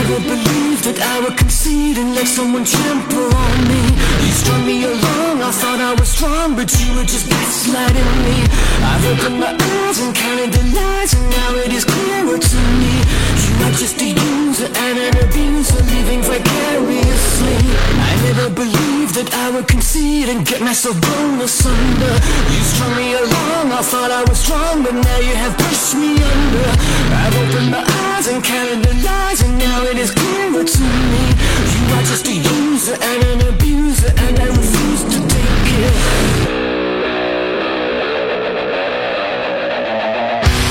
never believed that I would concede and let someone trample on me. You strung me along, I thought I was strong, but you were just gaslighting me. I've opened my eyes and counted the lies, and now it is clearer to me. You are just a user and an abuser, living vicariously. I never believed that I would concede and get myself blown asunder. You strung me along, I thought I was strong, but now you have pushed me under. I've opened my eyes and counted the lies, and now it is clear